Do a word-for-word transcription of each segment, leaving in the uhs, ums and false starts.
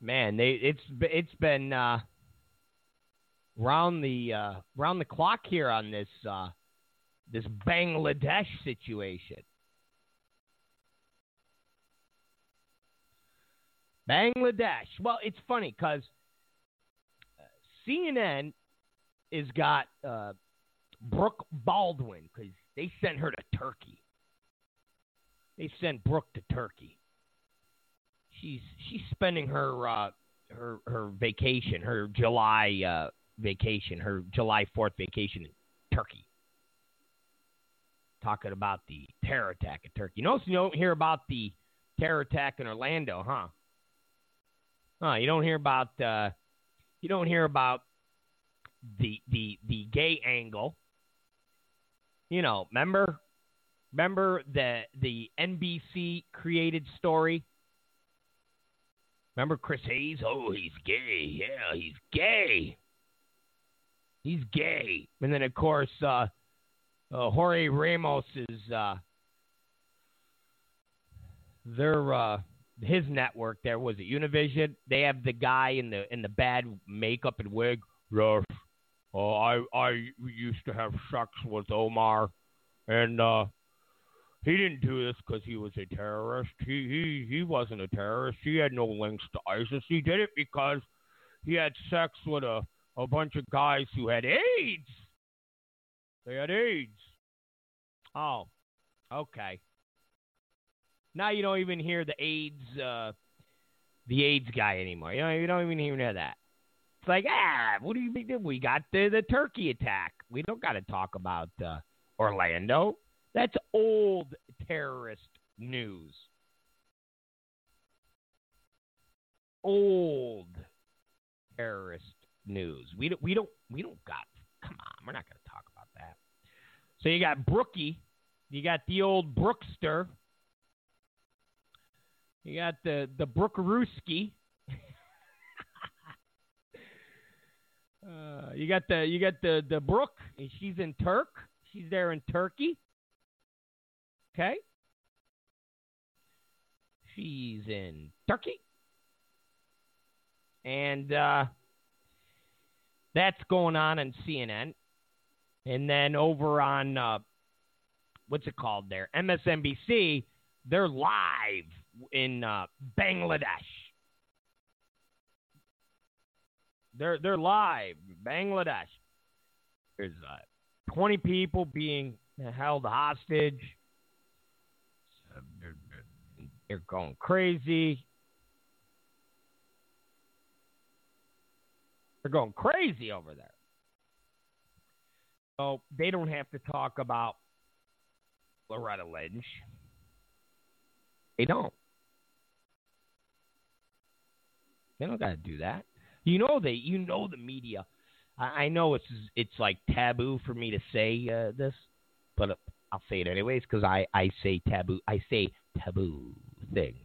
man, they it's it's been uh, round the uh, round the clock here on this uh, this Bangladesh situation. Bangladesh. Well, it's funny because C N N has got uh, Brooke Baldwin because they sent her to Turkey. They sent Brooke to Turkey. She's she's spending her uh, her her vacation, her July uh, vacation, her July fourth vacation in Turkey. Talking about the terror attack in Turkey. You notice you don't hear about the terror attack in Orlando, huh? Huh? You don't hear about uh, you don't hear about the the the gay angle. You know, remember remember the the N B C created story. Remember Chris Hayes? Oh, he's gay. Yeah, he's gay. He's gay. And then of course, uh, uh, Jorge Ramos is uh, their uh, his network. There was it Univision. They have the guy in the in the bad makeup and wig. Yes. Oh, I I used to have sex with Omar, and uh, he didn't do this because he was a terrorist. He he he wasn't a terrorist. He had no links to ISIS. He did it because he had sex with a, a bunch of guys who had AIDS. They had AIDS. Oh, okay. Now you don't even hear the AIDS uh, the AIDS guy anymore. You know, you don't even hear that. It's like, ah, what do you mean? We got the, the Turkey attack. We don't got to talk about uh, Orlando. That's old terrorist news. Old terrorist news. We don't. We don't. We don't got. Come on, we're not going to talk about that. So you got Brookie. You got the old Brookster. You got the the Brookarooski. Uh, you got the you got the the Brooke. She's in Turk. She's there in Turkey. Okay. She's in Turkey, and uh, that's going on on C N N. And then over on uh, what's it called there, M S N B C, they're live in uh, Bangladesh. They're they're live, Bangladesh. There's uh, twenty people being held hostage. They're, they're going crazy. They're going crazy over there. So they don't have to talk about Loretta Lynch. They don't. They don't got to do that. You know they. You know the media. I, I know it's it's like taboo for me to say uh, this, but I'll say it anyways because I, I say taboo. I say taboo things.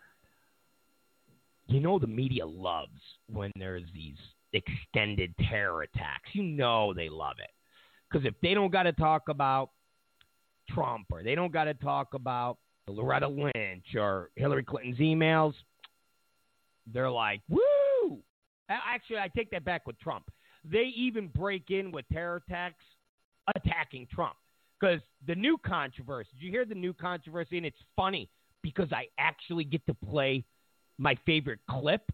You know the media loves when there's these extended terror attacks. You know they love it because if they don't got to talk about Trump or they don't got to talk about Loretta Lynch or Hillary Clinton's emails, they're like, woo! Actually, I take that back with Trump. They even break in with terror attacks attacking Trump. Because the new controversy, did you hear the new controversy? And it's funny because I actually get to play my favorite clip.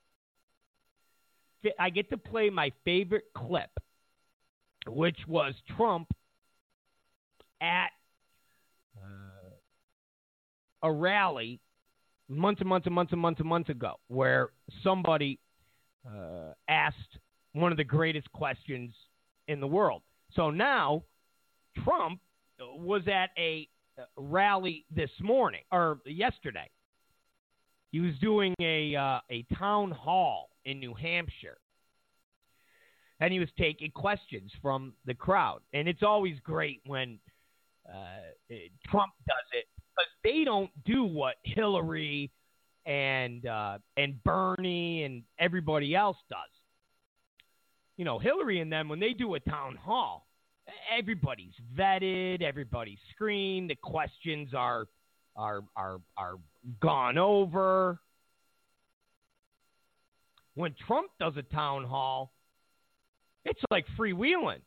I get to play my favorite clip, which was Trump at uh, a rally months and months and months and months and months ago where somebody uh, asked one of the greatest questions in the world. So now Trump was at a rally this morning or yesterday. He was doing a uh, a town hall in New Hampshire, and he was taking questions from the crowd. And it's always great when uh, Trump does it because they don't do what Hillary and uh, and Bernie and everybody else does. You know, Hillary and them, when they do a town hall, everybody's vetted, everybody's screened, the questions are are are are gone over. When Trump does a town hall, it's like freewheeling.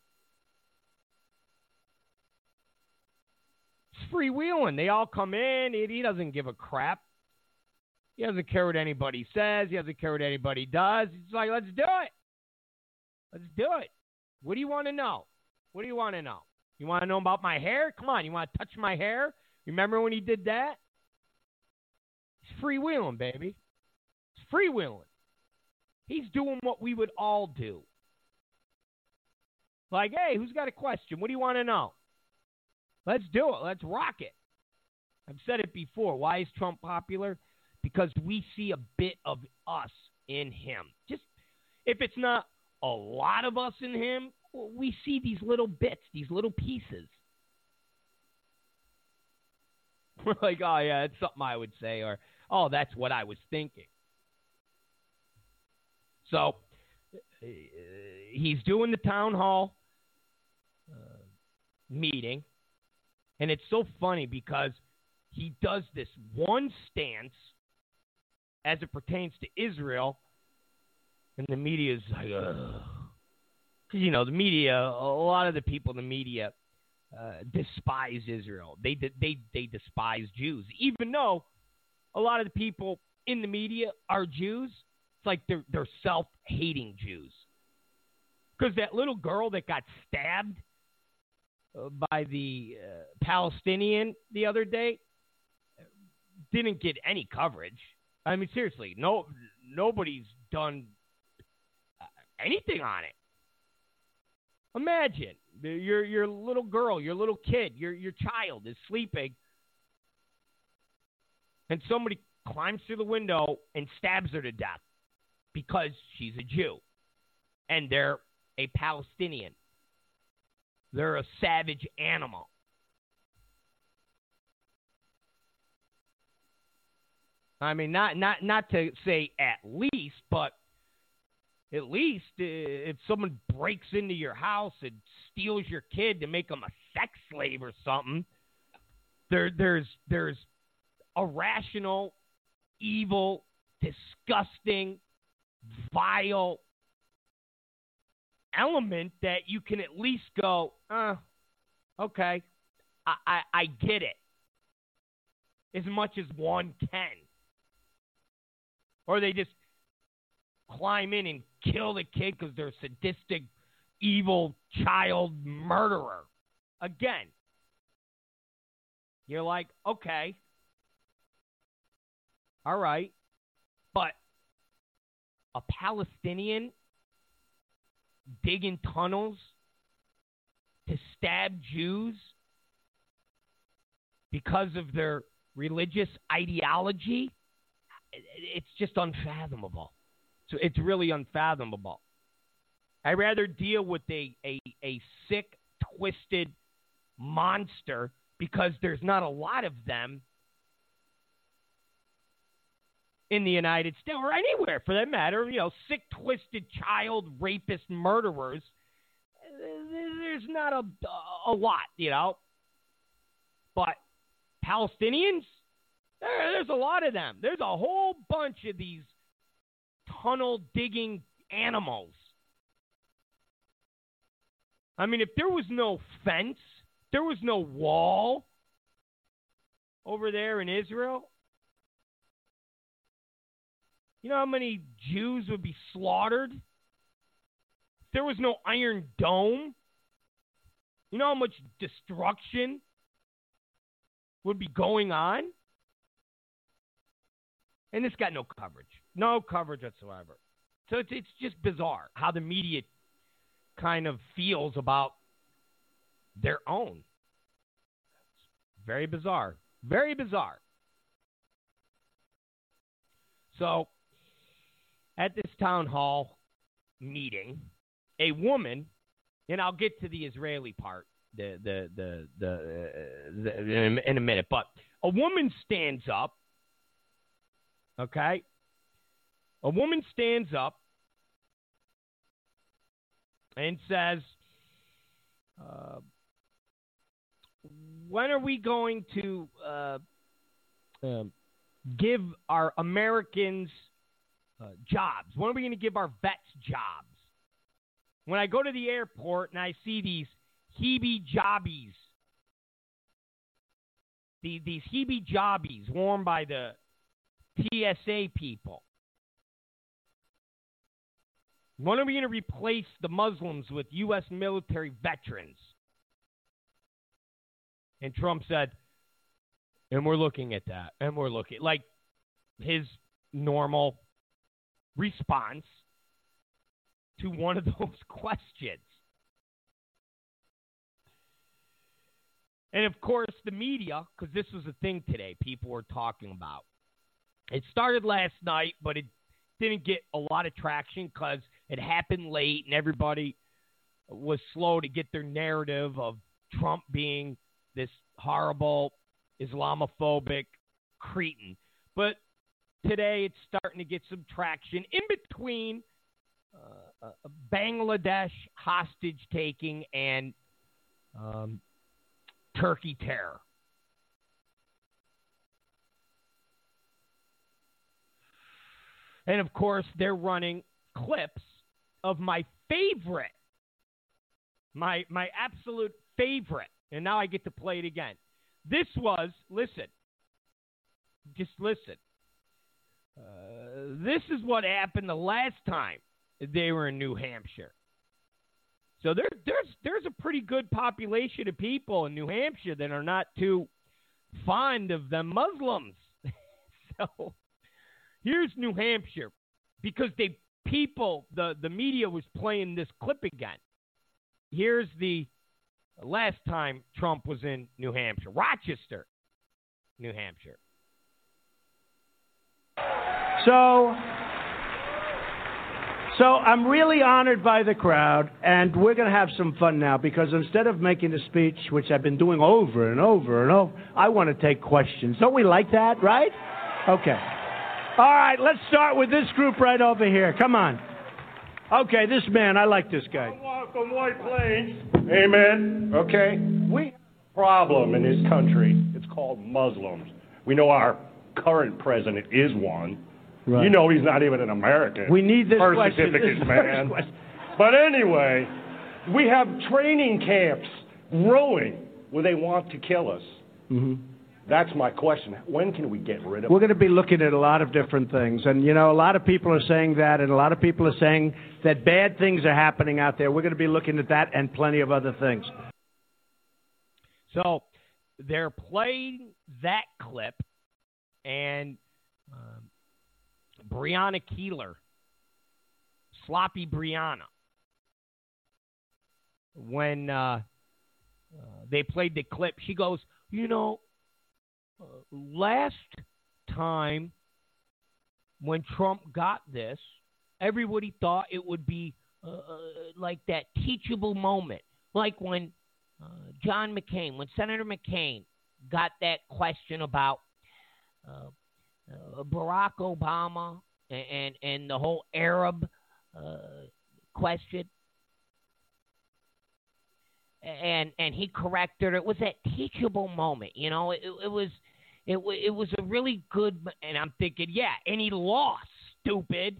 It's freewheeling. They all come in. He doesn't give a crap. He doesn't care what anybody says. He doesn't care what anybody does. He's like, let's do it. Let's do it. What do you want to know? What do you want to know? You want to know about my hair? Come on. You want to touch my hair? Remember when he did that? He's freewheeling, baby. He's freewheeling. He's doing what we would all do. Like, hey, who's got a question? What do you want to know? Let's do it. Let's rock it. I've said it before. Why is Trump popular? Because we see a bit of us in him. Just if it's not a lot of us in him, we see these little bits, these little pieces. We're like, oh, yeah, that's something I would say, or, oh, that's what I was thinking. So uh, he's doing the town hall uh, meeting, and it's so funny because he does this one stance as it pertains to Israel, and the media is like, ugh. Because, you know, the media, a lot of the people in the media uh, despise Israel. They, they, they despise Jews. Even though a lot of the people in the media are Jews, it's like they're, they're self-hating Jews. Because that little girl that got stabbed uh, by the uh, Palestinian the other day didn't get any coverage. I mean, seriously, no, nobody's done anything on it. Imagine your your little girl, your little kid, your your child is sleeping, and somebody climbs through the window and stabs her to death because she's a Jew, and they're a Palestinian. They're a savage animal. I mean, not not not to say at least, but at least uh, if someone breaks into your house and steals your kid to make them a sex slave or something, there there's there's a rational, evil, disgusting, vile element that you can at least go, uh, okay, I, I, I get it. As much as one can. Or they just climb in and kill the kid because they're a sadistic, evil child murderer. Again, you're like, okay, all right, but a Palestinian digging tunnels to stab Jews because of their religious ideology, it's just unfathomable. So it's really unfathomable. I'd rather deal with a, a, a sick, twisted monster because there's not a lot of them in the United States or anywhere for that matter. You know, sick, twisted child rapist murderers. There's not a, a lot, you know. But Palestinians, there, there's a lot of them. There's a whole bunch of these tunnel digging animals. I mean, if there was no fence, there was no wall over there in Israel, you know how many Jews would be slaughtered? If there was no Iron Dome, you know how much destruction would be going on? And this got no coverage. No coverage whatsoever. So it's, it's just bizarre how the media kind of feels about their own. It's very bizarre. Very bizarre. So, at this town hall meeting, a woman, and I'll get to the Israeli part the the the the, uh, the in, in a minute, but a woman stands up. Okay, a woman stands up and says, uh, "When are we going to uh, uh, give our Americans uh, jobs? When are we going to give our vets jobs? When I go to the airport and I see these heebie-jobbies, the, these heebie-jobbies worn by the T S A people, when are we going to replace the Muslims with U S military veterans? And Trump said, and we're looking at that, and we're looking, like his normal response to one of those questions. And of course, the media, because this was a thing today, people were talking about. It started last night, but it didn't get a lot of traction because it happened late and everybody was slow to get their narrative of Trump being this horrible Islamophobic cretin. But today it's starting to get some traction in between uh, uh, Bangladesh hostage taking and um, Turkey terror. And of course, they're running clips of my favorite, my my absolute favorite. And now I get to play it again. This was, listen, just listen. Uh, this is what happened the last time they were in New Hampshire. So there, there's there's a pretty good population of people in New Hampshire that are not too fond of the Muslims. So here's New Hampshire, because they people, the, the media was playing this clip again. Here's the last time Trump was in New Hampshire, Rochester, New Hampshire. So, so I'm really honored by the crowd, and we're going to have some fun now, because instead of making a speech, which I've been doing over and over and over, I want to take questions. Don't we like that, right? Okay. All right, let's start with this group right over here. Come on. Okay, this man, I like this guy. I'm from White Plains. Amen. Okay? We have a problem in this country. It's called Muslims. We know our current president is one. Right. You know he's not even an American. We need this Birth question. certificate, This man. question. But anyway, we have training camps growing where they want to kill us. Mm-hmm. That's my question. When can we get rid of We're them? going to be looking at a lot of different things. And, you know, a lot of people are saying that, and a lot of people are saying that bad things are happening out there. We're going to be looking at that and plenty of other things. So they're playing that clip, and um, Breonna Keeler, sloppy Breonna, when uh, uh, they played the clip, she goes, you know, Uh, last time when Trump got this, everybody thought it would be uh, uh, like that teachable moment. Like when uh, John McCain, when Senator McCain got that question about uh, uh, Barack Obama and, and, and the whole Arab uh, question. And and he corrected her. It was that teachable moment, you know. It, it was it it was a really good. And I'm thinking, yeah. And he lost, stupid.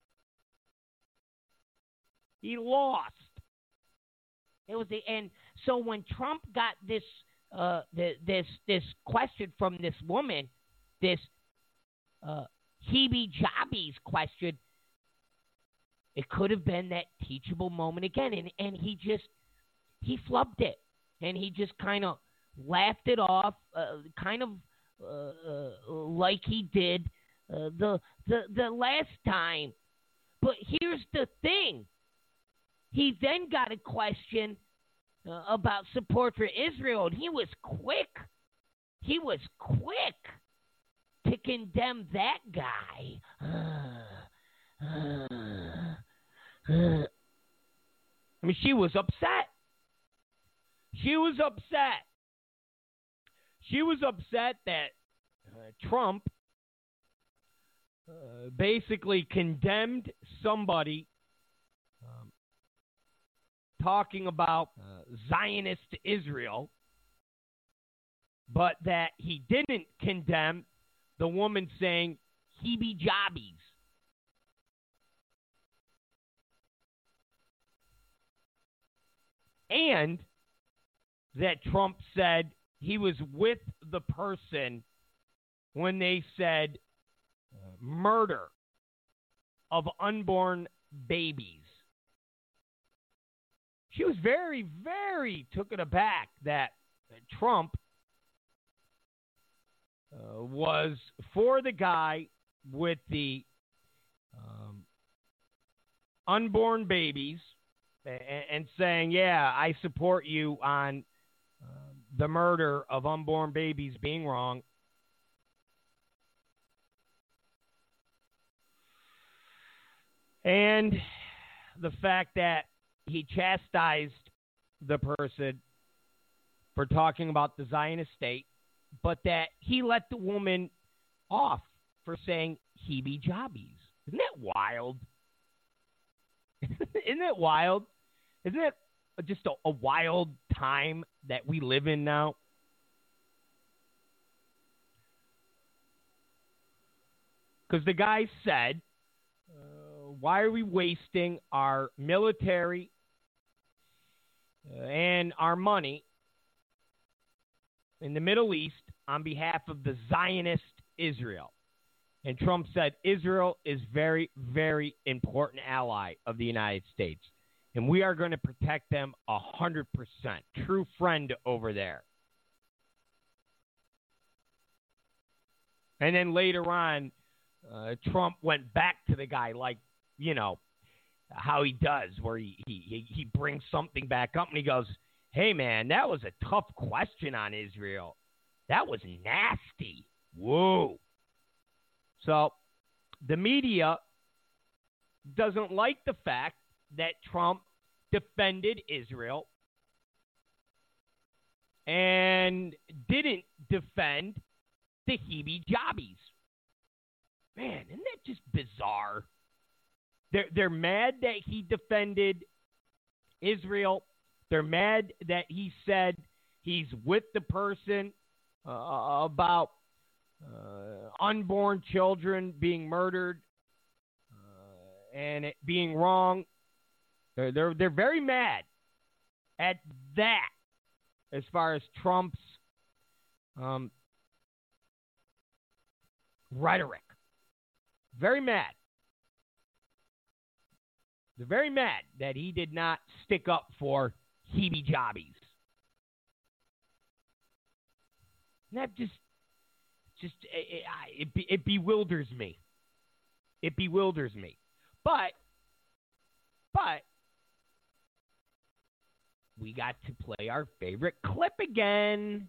He lost. It was the and so when Trump got this uh the, this this question from this woman, this uh, heebie-jobbies question, it could have been that teachable moment again, and and he just. He flubbed it, and he just kind of laughed it off, uh, kind of uh, uh, like he did uh, the, the the last time. But here's the thing. He then got a question uh, about support for Israel, and he was quick. He was quick to condemn that guy. I mean, she was upset. She was upset. She was upset that uh, Trump uh, basically condemned somebody um, talking about uh, Zionist Israel, but that he didn't condemn the woman saying heebie-jobbies. and that Trump said he was with the person when they said murder of unborn babies. She was very, very taken aback that Trump uh, was for the guy with the um, unborn babies and, and saying, yeah, I support you on uh, the murder of unborn babies being wrong. And the fact that he chastised the person for talking about the Zionist state, but that he let the woman off for saying heebie-jobbies. Isn't that wild? Isn't it wild? Isn't it just a, a wild time that we live in now? Because the guy said, uh, why are we wasting our military uh, and our money in the Middle East on behalf of the Zionist Israel? And Trump said Israel is very, very important ally of the United States. And we are going to protect them one hundred percent. True friend over there. And then later on, uh, Trump went back to the guy like, you know, how he does, where he, he, he brings something back up and he goes, hey, man, that was a tough question on Israel. That was nasty. Whoa. So the media doesn't like the fact that Trump defended Israel and didn't defend the heebie-jobbies. Man, isn't that just bizarre? They're, they're mad that he defended Israel. They're mad that he said he's with the person uh, about uh, unborn children being murdered uh, and it being wrong. They're, they're, they're very mad at that as far as Trump's um, rhetoric. Very mad. They're very mad that he did not stick up for heebie-jobbies. And that just, just it, it, it, it bewilders me. It bewilders me. But, but, we got to play our favorite clip again.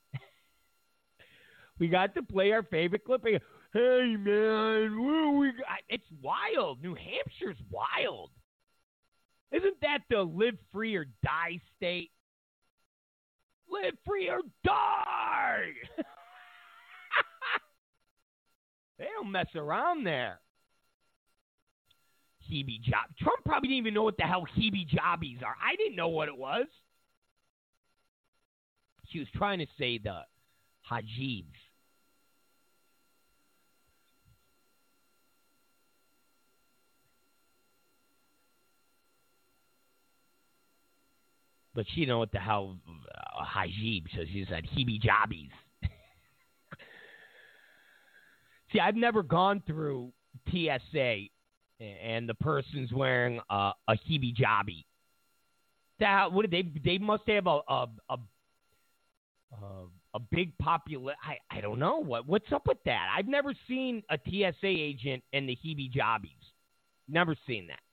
We got to play our favorite clip again. Hey, man, woo, we got, it's wild. New Hampshire's wild. Isn't that the live free or die state? Live free or die! They don't mess around there. Heebie-job. Trump probably didn't even know what the hell heebie-jobbies are. I didn't know what it was. She was trying to say the hajibs. But she didn't know what the hell uh, hajib, so she said heebie-jobbies. See, I've never gone through T S A and the person's wearing a, a heebie-jobby. That what they they must have a a a, a, a big population. I, I don't know what what's up with that. I've never seen a T S A agent in the heebie-jobbies. Never seen that.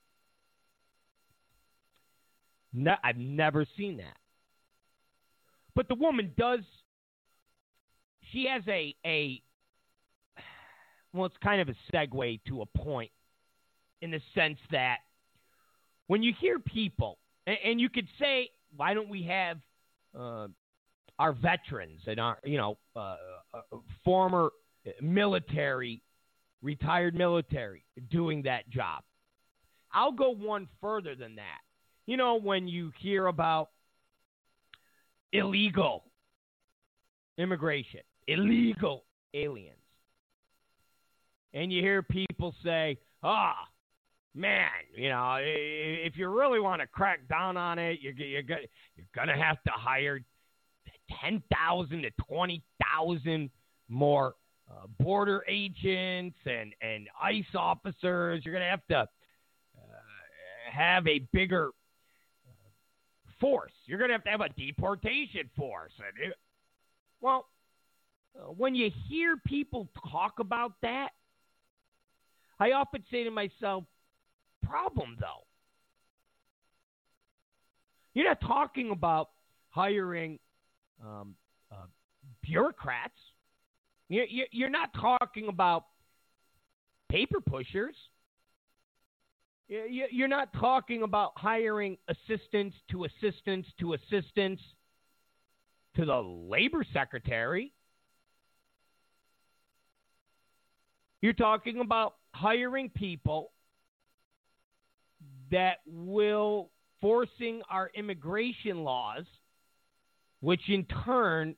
No, I've never seen that. But the woman does. She has a a. Well, it's kind of a segue to a point, in the sense that when you hear people, and, and you could say, why don't we have uh, our veterans and our, you know, uh, uh, former military, retired military doing that job? I'll go one further than that. You know, when you hear about illegal immigration, illegal aliens, and you hear people say, ah, man, you know, if you really want to crack down on it, you're you're gonna you're gonna have to hire ten thousand to twenty thousand more uh, border agents and and ICE officers. You're gonna have to uh, have a bigger force. You're gonna have to have a deportation force. And it, well, uh, when you hear people talk about that, I often say to myself, problem, though. You're not talking about hiring um, uh, bureaucrats. You're, you're not talking about paper pushers. You're not talking about hiring assistants to assistants to assistants to the labor secretary. You're talking about hiring people that will forcing our immigration laws, which in turn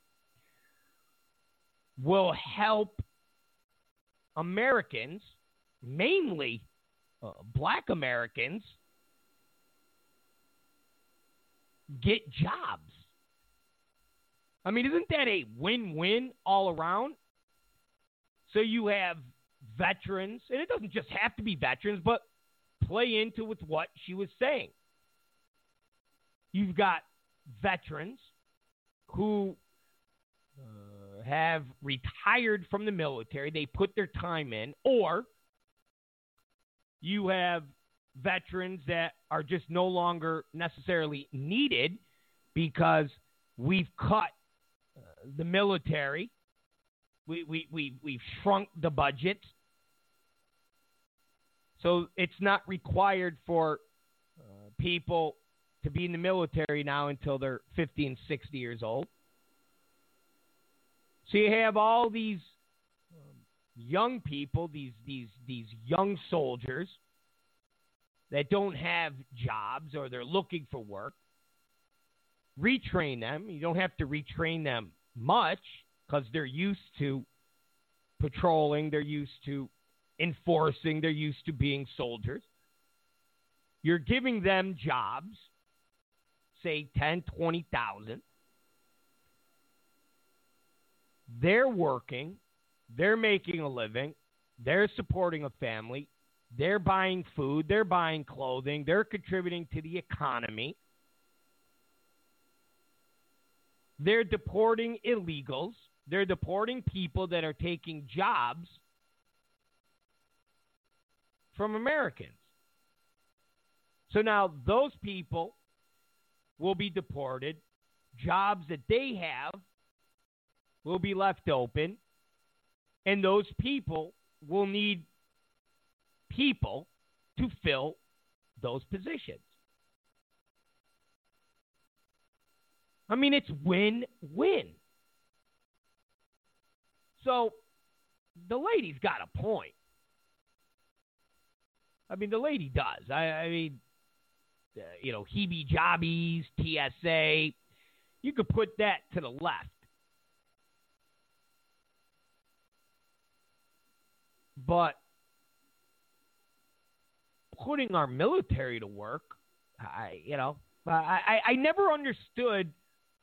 will help Americans, mainly uh, black Americans, get jobs. I mean, isn't that a win-win all around? So you have veterans, and it doesn't just have to be veterans, but play into with what she was saying. You've got veterans who uh, have retired from the military. They put their time in. Or you have veterans that are just no longer necessarily needed because we've cut uh, the military. We, we, we, we've shrunk the budget. So it's not required for uh, people to be in the military now until they're fifty and sixty years old. So you have all these um, young people, these these these young soldiers that don't have jobs or they're looking for work. Retrain them. You don't have to retrain them much because they're used to patrolling, they're used to enforcing, they're used to being soldiers. You're giving them jobs, say ten, twenty thousand. They're working, they're making a living, they're supporting a family, they're buying food, they're buying clothing, they're contributing to the economy. They're deporting illegals. They're deporting people that are taking jobs from Americans. So now those people will be deported. Jobs that they have will be left open. And those people will need people to fill those positions. I mean, it's win-win. So the lady's got a point. I mean, the lady does. I, I mean, uh, you know, heebie-jobbies, T S A, you could put that to the left. But putting our military to work, I, you know, I, I, I never understood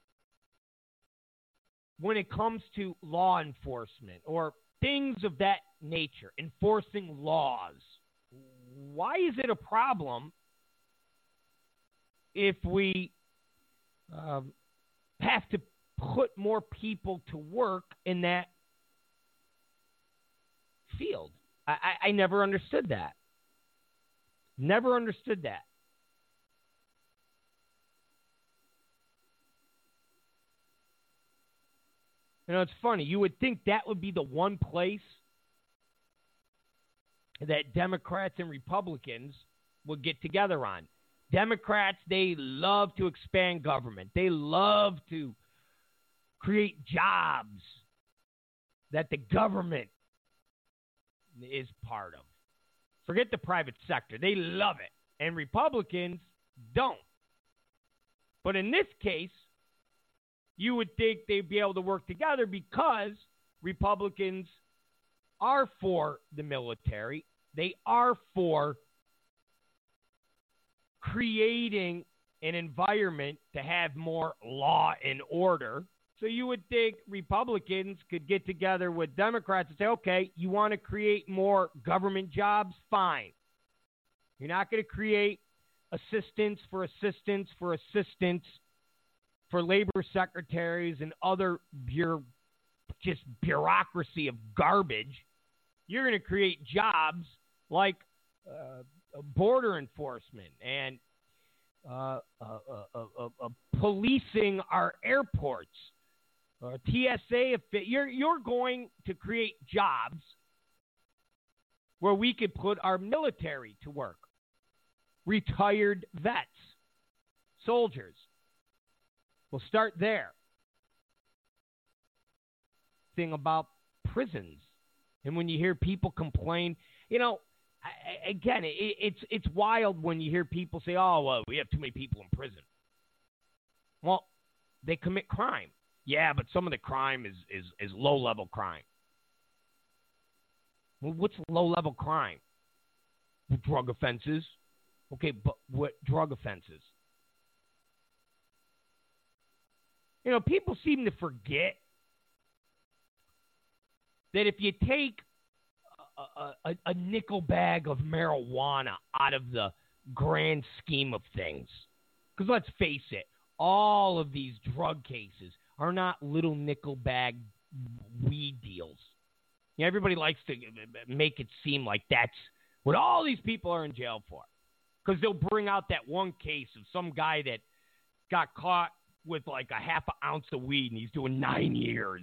when it comes to law enforcement or things of that nature, enforcing laws. Why is it a problem if we um, have to put more people to work in that field? I, I, I never understood that. Never understood that. You know, it's funny. You would think that would be the one place that Democrats and Republicans would get together on. Democrats, they love to expand government. They love to create jobs that the government is part of. Forget the private sector. They love it. And Republicans don't. But in this case, you would think they'd be able to work together because Republicans are for the military. They are for creating an environment to have more law and order. So you would think Republicans could get together with Democrats and say, okay, you want to create more government jobs? Fine. You're not going to create assistants for assistants for assistants for labor secretaries and other bureau- just bureaucracy of garbage. You're going to create jobs like uh, border enforcement and uh, uh, uh, uh, uh, policing our airports, uh, T S A. You're, you're going to create jobs where we could put our military to work. Retired vets, soldiers. We'll start there. Thing about prisons. And when you hear people complain, you know, I, again, it, it's it's wild when you hear people say, oh, well, we have too many people in prison. Well, they commit crime. Yeah, but some of the crime is, is, is low-level crime. Well, what's low-level crime? Drug offenses. Okay, but what drug offenses? You know, people seem to forget that if you take a, a, a nickel bag of marijuana out of the grand scheme of things, because let's face it, all of these drug cases are not little nickel bag weed deals. You know, everybody likes to make it seem like that's what all these people are in jail for. Because they'll bring out that one case of some guy that got caught with like a half an ounce of weed and he's doing nine years.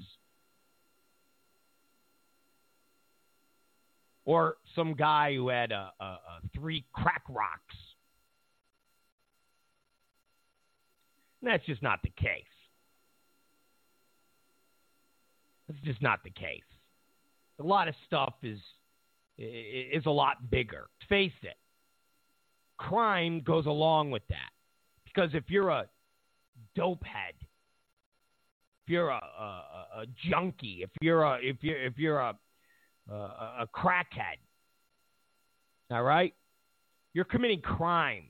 Or some guy who had a, a, a three crack rocks. And that's just not the case. That's just not the case. A lot of stuff is is a lot bigger. Face it. Crime goes along with that. Because if you're a dope head, if you're a, a, a junkie, if you're a if you're if you're a a, a crackhead, all right, you're committing crime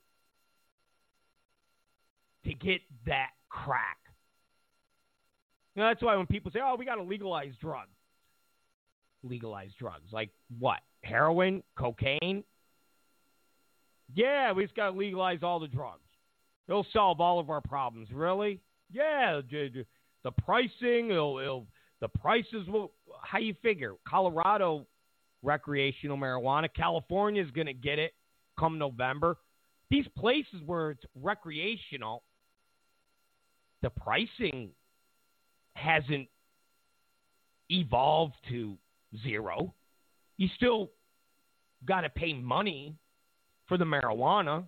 to get that crack. You know, that's why when people say, "Oh, we got to legalize drugs," legalize drugs like what? Heroin, cocaine. Yeah, we just got to legalize all the drugs. It'll solve all of our problems. Really? Yeah, the, the pricing, it'll, it'll, the prices will. How you figure? Colorado recreational marijuana. California is going to get it come November. These places where it's recreational, the pricing hasn't evolved to zero. You still got to pay money for the marijuana.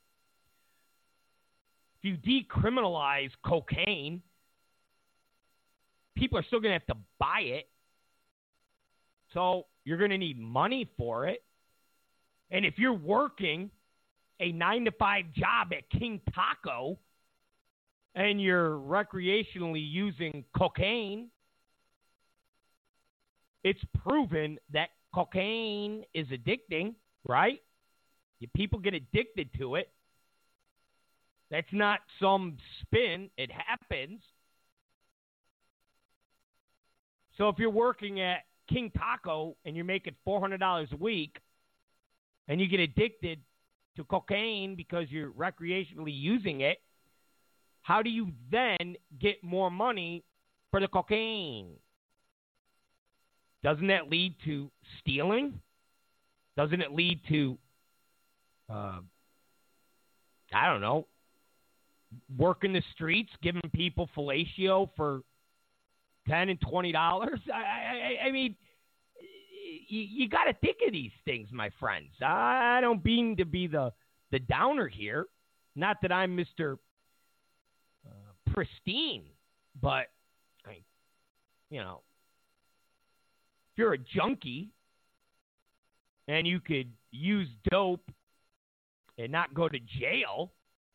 If you decriminalize cocaine, people are still going to have to buy it. So you're going to need money for it. And if you're working a nine to five job at King Taco and you're recreationally using cocaine, it's proven that cocaine is addicting, right? People get addicted to it. That's not some spin. It happens. So if you're working at King Taco and you're making four hundred dollars a week and you get addicted to cocaine because you're recreationally using it, how do you then get more money for the cocaine? Doesn't that lead to stealing? Doesn't it lead to, uh, I don't know, working the streets, giving people fellatio for ten and twenty dollars? I, I, I mean, you, you got to think of these things, my friends. I don't mean to be the the downer here. Not that I'm Mister Uh, pristine, but I, you know, if you're a junkie and you could use dope and not go to jail,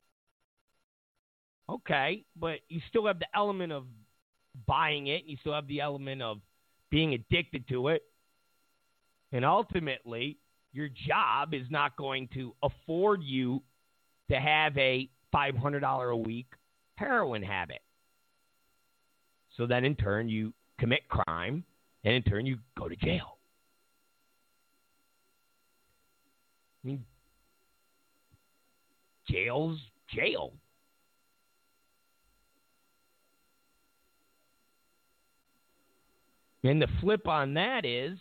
okay, but you still have the element of buying it. You still have the element of being addicted to it. And ultimately, your job is not going to afford you to have a five hundred dollars a week heroin habit. So then in turn you commit crime, and in turn you go to jail. I mean, jail's jail. And the flip on that is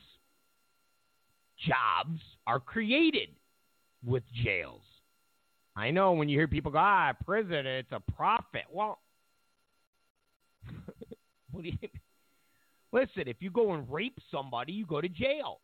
jobs are created with jails. I know when you hear people go, ah, prison, it's a profit. Well, what do you listen, if you go and rape somebody, you go to jail.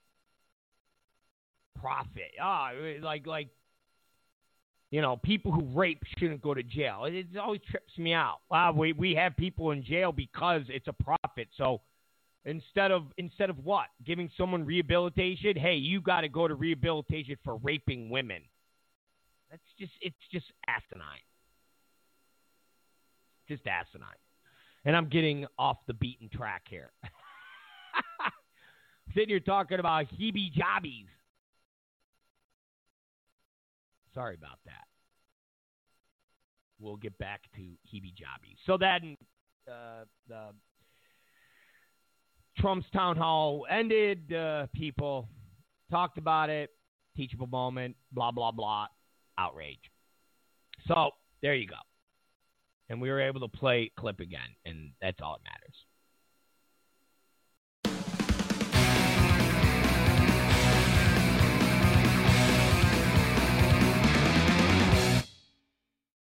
Profit. Ah, like, like, you know, people who rape shouldn't go to jail. It, it always trips me out. Ah, we, we have people in jail because it's a profit. So, Instead of instead of what? Giving someone rehabilitation? Hey, you got to go to rehabilitation for raping women. That's just it's just asinine. Just asinine. And I'm getting off the beaten track here. Sitting here talking about heebie-jobbies. Sorry about that. We'll get back to heebie-jobbies. So then uh, the Trump's town hall ended. Uh, people talked about it. Teachable moment. Blah, blah, blah. Outrage. So there you go. And we were able to play clip again, and that's all that matters.